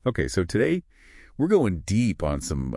Okay, so today we're going deep on some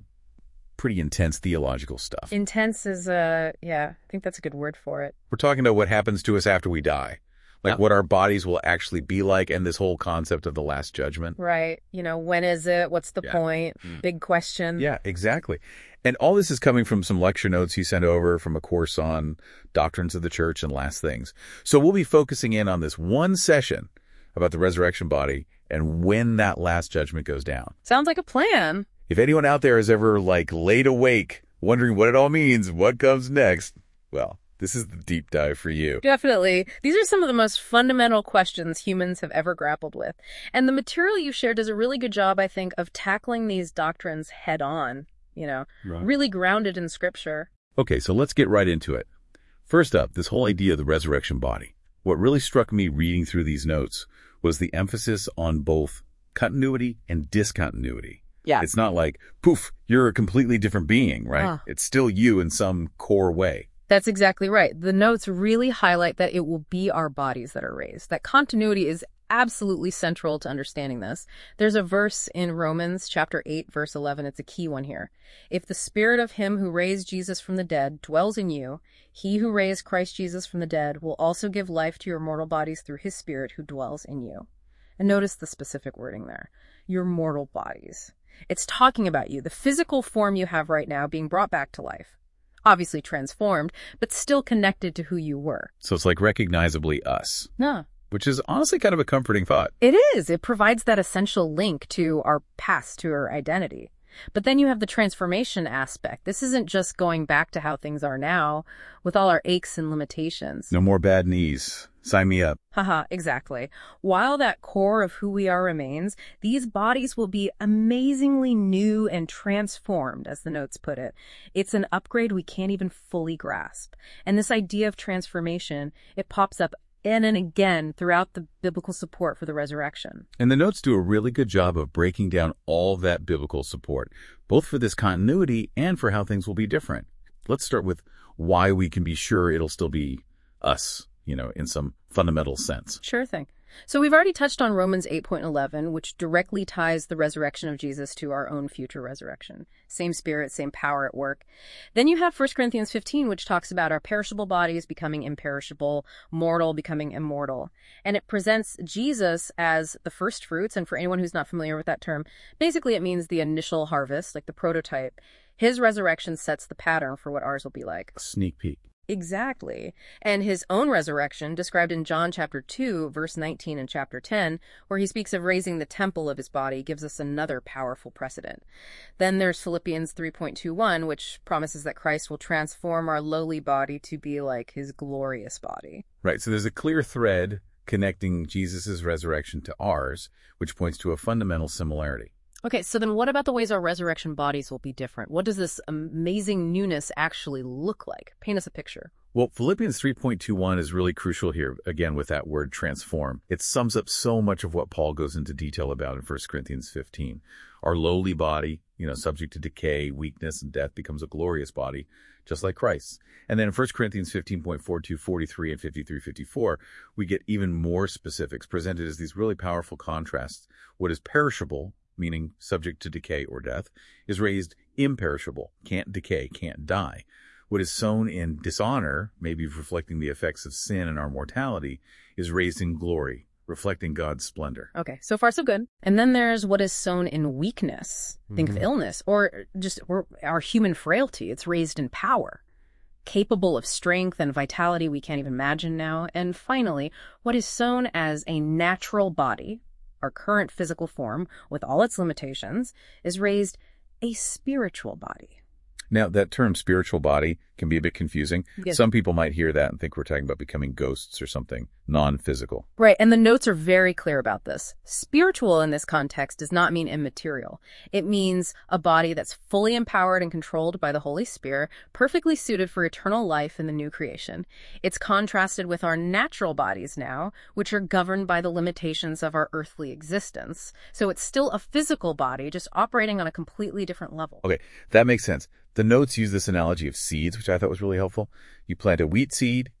pretty intense theological stuff. Intense is, I think that's a good word for it. We're talking about what happens to us after we die, like what our bodies will actually be like, and this whole concept of the Last Judgment. Right. When is it? What's the point? Big question. Yeah, exactly. And all this is coming from some lecture notes you sent over from a course on doctrines of the church and last things. So we'll be focusing in on this one session about the resurrection body and when that last judgment goes down. Sounds like a plan. If anyone out there has ever laid awake wondering what it all means, what comes next, well, this is the deep dive for you. Definitely. These are some of the most fundamental questions humans have ever grappled with. And the material you shared does a really good job, I think, of tackling these doctrines head on, really grounded in Scripture. Okay, so let's get right into it. First up, this whole idea of the resurrection body. What really struck me reading through these notes was the emphasis on both continuity and discontinuity. Yeah. It's not like, poof, you're a completely different being, right? It's still you in some core way. That's exactly right. The notes really highlight that it will be our bodies that are raised. That continuity is absolutely central to understanding this. There's a verse in Romans chapter 8, verse 11. It's a key one here. If the spirit of him who raised Jesus from the dead dwells in you, he who raised Christ Jesus from the dead will also give life to your mortal bodies through his spirit who dwells in you. And notice the specific wording there. Your mortal bodies. It's talking about you, the physical form you have right now being brought back to life. Obviously transformed, but still connected to who you were. So it's like recognizably us. Yeah. Which is honestly kind of a comforting thought. It is. It provides that essential link to our past, to our identity. But then you have the transformation aspect. This isn't just going back to how things are now with all our aches and limitations. No more bad knees. Sign me up. Haha, exactly. While that core of who we are remains, these bodies will be amazingly new and transformed, as the notes put it. It's an upgrade we can't even fully grasp. And this idea of transformation, it pops up again and again throughout the biblical support for the resurrection. And the notes do a really good job of breaking down all that biblical support, both for this continuity and for how things will be different. Let's start with why we can be sure it'll still be us, in some fundamental sense. Sure thing. So we've already touched on Romans 8.11, which directly ties the resurrection of Jesus to our own future resurrection. Same spirit, same power at work. Then you have 1 Corinthians 15, which talks about our perishable bodies becoming imperishable, mortal becoming immortal. And it presents Jesus as the first fruits. And for anyone who's not familiar with that term, basically it means the initial harvest, like the prototype. His resurrection sets the pattern for what ours will be like. A sneak peek. Exactly. And his own resurrection, described in John chapter 2, verse 19 and chapter 10, where he speaks of raising the temple of his body, gives us another powerful precedent. Then there's Philippians 3.21, which promises that Christ will transform our lowly body to be like his glorious body. Right. So there's a clear thread connecting Jesus' resurrection to ours, which points to a fundamental similarity. Okay, so then what about the ways our resurrection bodies will be different? What does this amazing newness actually look like? Paint us a picture. Well, Philippians 3.21 is really crucial here, again, with that word transform. It sums up so much of what Paul goes into detail about in 1 Corinthians 15. Our lowly body, subject to decay, weakness, and death becomes a glorious body, just like Christ's. And then in 1 Corinthians 15.42, 43, and 53, 54, we get even more specifics presented as these really powerful contrasts. What is perishable, meaning subject to decay or death, is raised imperishable, can't decay, can't die. What is sown in dishonor, maybe reflecting the effects of sin and our mortality, is raised in glory, reflecting God's splendor. Okay, so far so good. And then there's what is sown in weakness. Think of illness, or just our human frailty. It's raised in power, capable of strength and vitality we can't even imagine now. And finally, what is sown as a natural body, our current physical form, with all its limitations, is raised a spiritual body. Now, that term spiritual body can be a bit confusing. Yes. Some people might hear that and think we're talking about becoming ghosts or something non-physical. Right, and the notes are very clear about this. Spiritual in this context does not mean immaterial. It means a body that's fully empowered and controlled by the Holy Spirit, perfectly suited for eternal life in the new creation. It's contrasted with our natural bodies now, which are governed by the limitations of our earthly existence. So it's still a physical body, just operating on a completely different level. Okay, that makes sense. The notes use this analogy of seeds, which I thought was really helpful. You plant a wheat seed,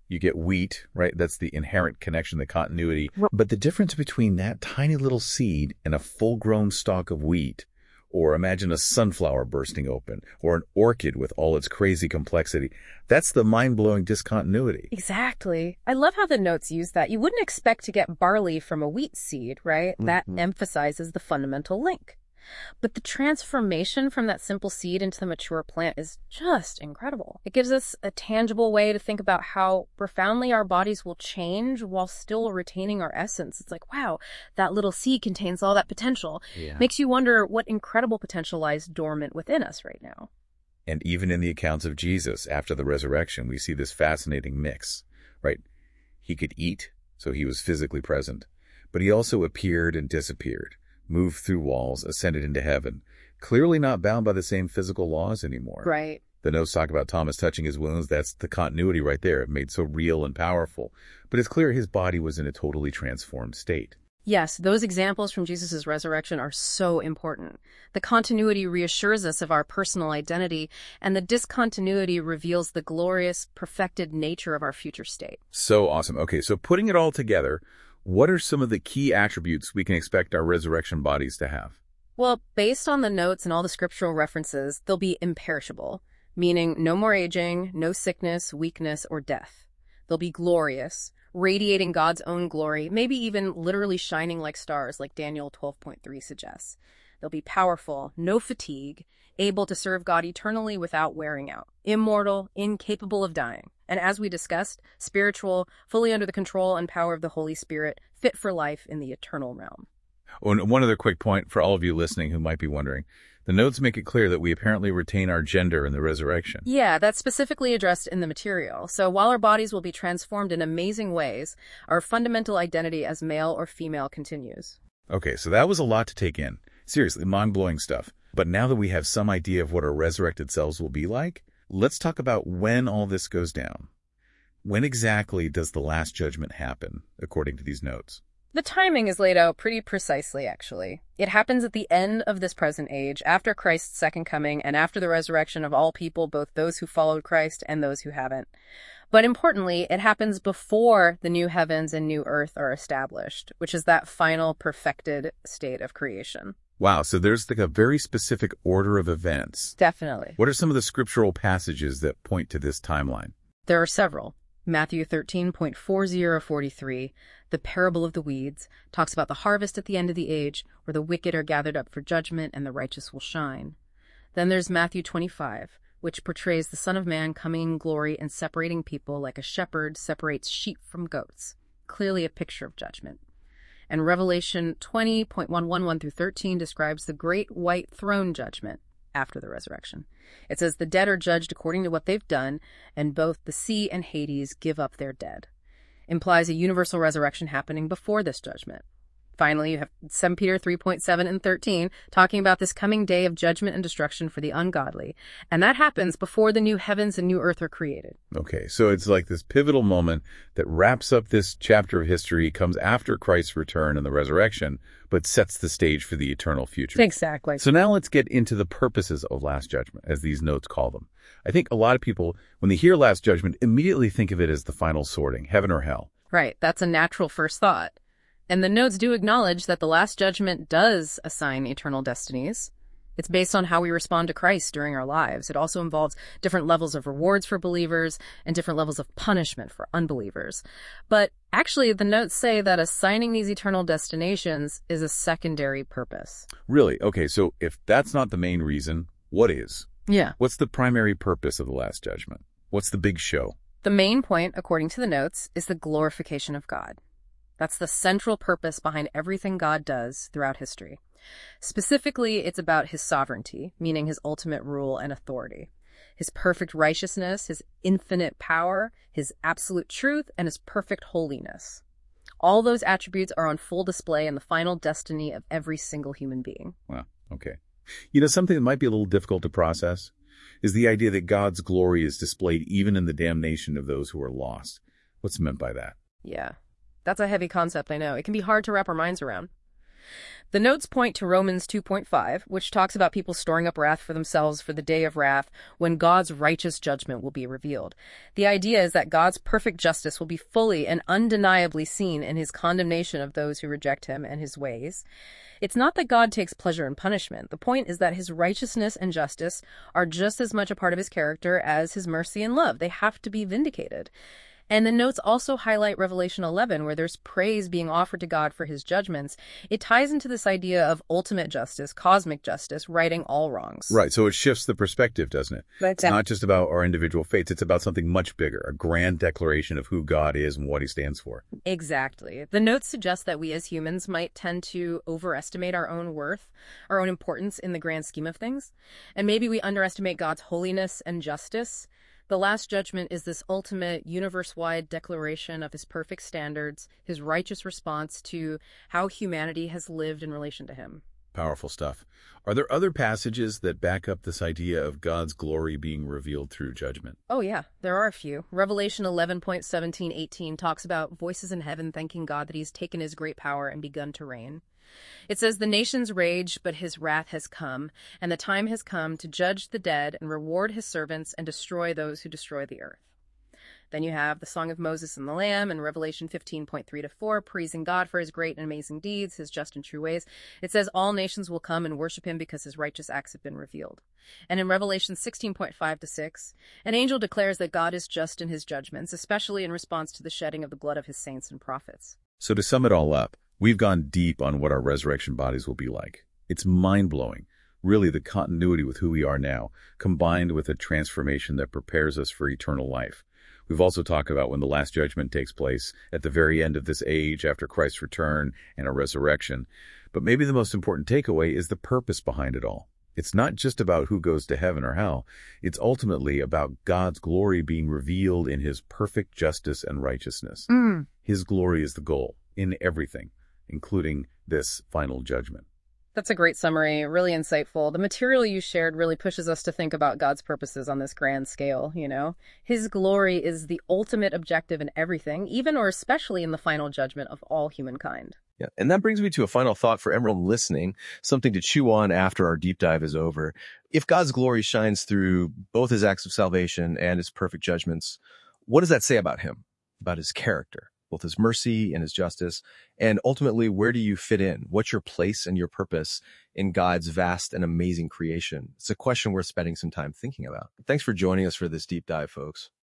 You get wheat, right? That's the inherent connection, the continuity. But the difference between that tiny little seed and a full-grown stalk of wheat, or imagine a sunflower bursting open, or an orchid with all its crazy complexity, that's the mind-blowing discontinuity. Exactly. I love how the notes use that. You wouldn't expect to get barley from a wheat seed, right? That emphasizes the fundamental link. But the transformation from that simple seed into the mature plant is just incredible. It gives us a tangible way to think about how profoundly our bodies will change while still retaining our essence. It's like, wow, that little seed contains all that potential. Yeah. Makes you wonder what incredible potential lies dormant within us right now. And even in the accounts of Jesus after the resurrection, we see this fascinating mix, right? He could eat, so he was physically present, but he also appeared and disappeared, moved through walls, ascended into heaven, clearly not bound by the same physical laws anymore. Right. The notes talk about Thomas touching his wounds. That's the continuity right there. It made so real and powerful. But it's clear his body was in a totally transformed state. Yes, those examples from Jesus' resurrection are so important. The continuity reassures us of our personal identity, and the discontinuity reveals the glorious, perfected nature of our future state. So awesome. Okay, so putting it all together, what are some of the key attributes we can expect our resurrection bodies to have? Well, based on the notes and all the scriptural references, they'll be imperishable, meaning no more aging, no sickness, weakness, or death. They'll be glorious, radiating God's own glory, maybe even literally shining like stars, like Daniel 12:3 suggests. They'll be powerful, no fatigue, able to serve God eternally without wearing out, immortal, incapable of dying. And as we discussed, spiritual, fully under the control and power of the Holy Spirit, fit for life in the eternal realm. Oh, and one other quick point for all of you listening who might be wondering. The notes make it clear that we apparently retain our gender in the resurrection. Yeah, that's specifically addressed in the material. So while our bodies will be transformed in amazing ways, our fundamental identity as male or female continues. Okay, so that was a lot to take in. Seriously, mind-blowing stuff. But now that we have some idea of what our resurrected selves will be like, let's talk about when all this goes down. When exactly does the Last Judgment happen, according to these notes? The timing is laid out pretty precisely, actually. It happens at the end of this present age, after Christ's second coming, and after the resurrection of all people, both those who followed Christ and those who haven't. But importantly, it happens before the new heavens and new earth are established, which is that final perfected state of creation. Wow, so there's like a very specific order of events. Definitely. What are some of the scriptural passages that point to this timeline? There are several. Matthew 13:40-43, the parable of the weeds, talks about the harvest at the end of the age, where the wicked are gathered up for judgment and the righteous will shine. Then there's Matthew 25, which portrays the Son of Man coming in glory and separating people like a shepherd separates sheep from goats, clearly a picture of judgment. And Revelation 20.111-13 describes the great white throne judgment after the resurrection. It says the dead are judged according to what they've done, and both the sea and Hades give up their dead. Implies a universal resurrection happening before this judgment. Finally, you have 2 Peter 3.7 and 13 talking about this coming day of judgment and destruction for the ungodly. And that happens before the new heavens and new earth are created. Okay, so it's like this pivotal moment that wraps up this chapter of history, comes after Christ's return and the resurrection, but sets the stage for the eternal future. Exactly. So now let's get into the purposes of Last Judgment, as these notes call them. I think a lot of people, when they hear Last Judgment, immediately think of it as the final sorting, heaven or hell. Right, that's a natural first thought. And the notes do acknowledge that the Last Judgment does assign eternal destinies. It's based on how we respond to Christ during our lives. It also involves different levels of rewards for believers and different levels of punishment for unbelievers. But actually, the notes say that assigning these eternal destinations is a secondary purpose. Really? Okay, so if that's not the main reason, what is? Yeah. What's the primary purpose of the Last Judgment? What's the big show? The main point, according to the notes, is the glorification of God. That's the central purpose behind everything God does throughout history. Specifically, it's about his sovereignty, meaning his ultimate rule and authority, his perfect righteousness, his infinite power, his absolute truth, and his perfect holiness. All those attributes are on full display in the final destiny of every single human being. Wow, okay. You know, something that might be a little difficult to process is the idea that God's glory is displayed even in the damnation of those who are lost. What's meant by that? Yeah. That's a heavy concept, I know. It can be hard to wrap our minds around. The notes point to Romans 2.5, which talks about people storing up wrath for themselves for the day of wrath when God's righteous judgment will be revealed. The idea is that God's perfect justice will be fully and undeniably seen in his condemnation of those who reject him and his ways. It's not that God takes pleasure in punishment. The point is that his righteousness and justice are just as much a part of his character as his mercy and love. They have to be vindicated. And the notes also highlight Revelation 11, where there's praise being offered to God for his judgments. It ties into this idea of ultimate justice, cosmic justice, righting all wrongs. Right, so it shifts the perspective, doesn't it? That's It's not just about our individual faiths. It's about something much bigger, a grand declaration of who God is and what he stands for. Exactly. The notes suggest that we as humans might tend to overestimate our own worth, our own importance in the grand scheme of things. And maybe we underestimate God's holiness and justice. The Last Judgment is this ultimate, universe-wide declaration of his perfect standards, his righteous response to how humanity has lived in relation to him. Powerful stuff. Are there other passages that back up this idea of God's glory being revealed through judgment? Oh yeah, there are a few. Revelation 11.17-18 talks about voices in heaven thanking God that he's taken his great power and begun to reign. It says, "The nations rage, but his wrath has come, and the time has come to judge the dead and reward his servants and destroy those who destroy the earth." Then you have the Song of Moses and the Lamb in Revelation 15.3-4, praising God for his great and amazing deeds, his just and true ways. It says all nations will come and worship him because his righteous acts have been revealed. And in Revelation 16.5-6, an angel declares that God is just in his judgments, especially in response to the shedding of the blood of his saints and prophets. So to sum it all up, we've gone deep on what our resurrection bodies will be like. It's mind-blowing. Really, the continuity with who we are now, combined with a transformation that prepares us for eternal life. We've also talked about when the Last Judgment takes place at the very end of this age after Christ's return and a resurrection. But maybe the most important takeaway is the purpose behind it all. It's not just about who goes to heaven or hell. It's ultimately about God's glory being revealed in his perfect justice and righteousness. His glory is the goal in everything, including this final judgment. That's a great summary, really insightful. The material you shared really pushes us to think about God's purposes on this grand scale, you know? His glory is the ultimate objective in everything, even or especially in the final judgment of all humankind. Yeah, and that brings me to a final thought for everyone listening, something to chew on after our deep dive is over. If God's glory shines through both his acts of salvation and his perfect judgments, what does that say about him, about his character? Both his mercy and his justice, and ultimately, where do you fit in? What's your place and your purpose in God's vast and amazing creation? It's a question worth spending some time thinking about. Thanks for joining us for this deep dive, folks.